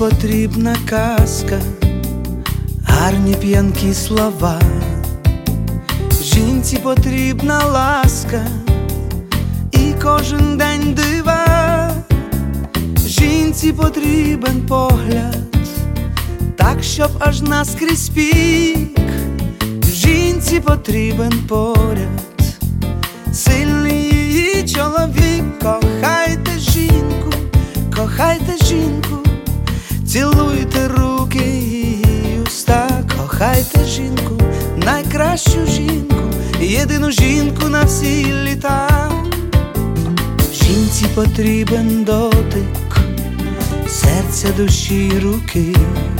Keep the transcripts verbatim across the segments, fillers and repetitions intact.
потрібна казка, гарні п'янкі слова. Жінці потрібна ласка і кожен день дива. Жінці потрібен погляд, так, щоб аж наскрізь пік. Жінці потрібен поряд, сильний її чоловік. Кохайте жінку, кохайте жінку, цілуйте руки її уста. Кохайте жінку, найкращу жінку, єдину жінку на всі літа. Жінці потрібен дотик серця, душі, руки.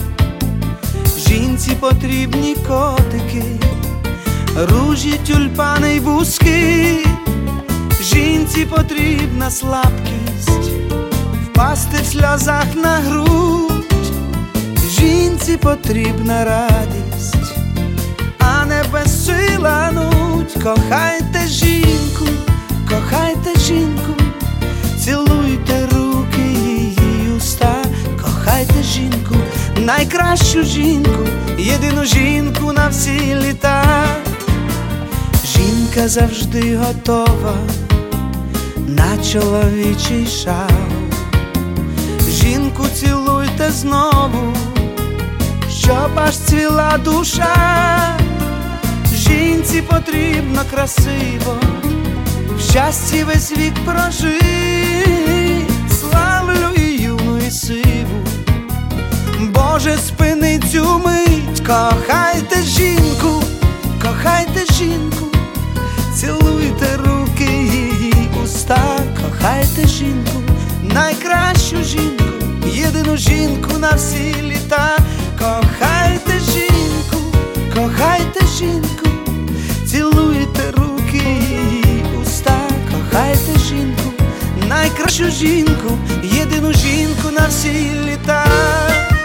Жінці потрібні котики, ружі, тюльпани й бузки. Жінці потрібна слабкість, впасти в сльозах на грудь. Жінці потрібна радість, а не безсила нудь. Кохайте жінку, кохайте жінку, цілуйте руки її уста. Кохайте жінку, найкращу жінку, єдину жінку на всі літа. Жінка завжди готова на чоловічий шал. Жінку цілуйте знову, щоб аж цвіла душа. Жінці потрібно красиво в щасті весь вік прожить. Славлю і юну, і сиву, Боже, спини цю мить. Кохайте жінку, кохайте жінку, цілуйте руки її уста. Кохайте жінку, найкращу жінку, єдину жінку на всі літа. Кохайте жінку, кохайте жінку, цілуйте руки її уста. Кохайте жінку, найкращу жінку, єдину жінку на всі літа.